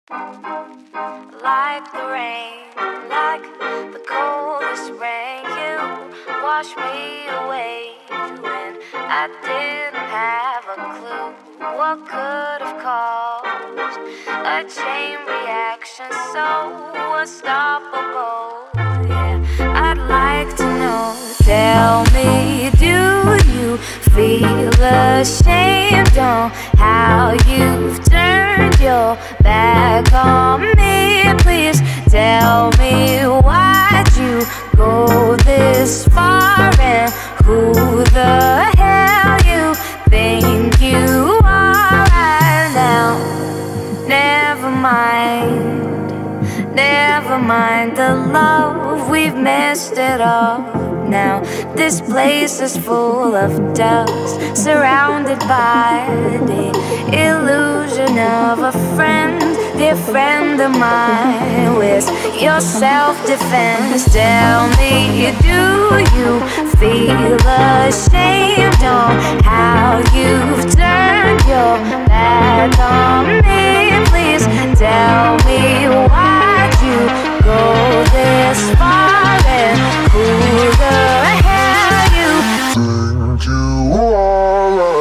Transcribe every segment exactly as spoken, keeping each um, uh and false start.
Like the rain, like the coldest rain, you wash me away when I didn't have a clue what could have caused a chain reaction so unstoppable. Yeah, I'd like to know. Tell me, do you feel ashamed on how you've turned your back on me? Please tell me, why'd you go this far, and who the hell you think you are right now? Never mind, never mind the love, we've messed it up now. This place is full of dust, surrounded by the illusion of a friend, dear friend of mine. Where's your self-defense? Tell me, do you feel ashamed on how you've turned your back on me? Please tell me, why'd you go this far, and who the hell you think you are?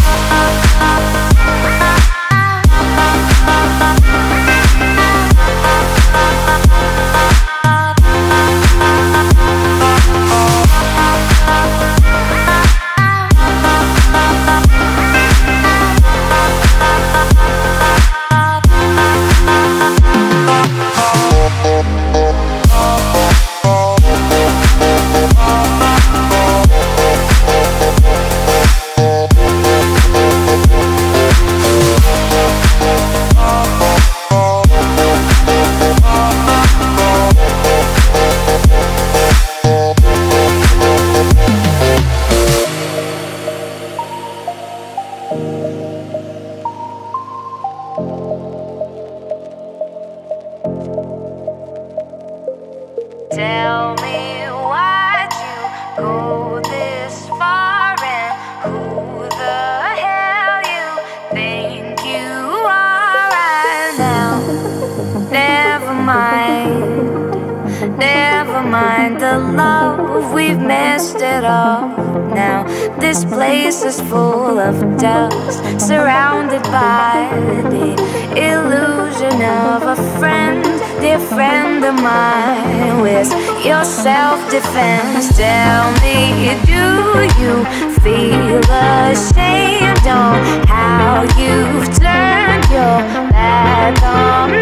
Tell me, why'd you go this far, and who the hell you think you are right now? Never mind, never mind the love, we've messed it up now. This place is full of dust, surrounded by the illusion of a friend, dear friend of mine. Where's your self-defense? Tell me, do you feel ashamed on how you've turned your back on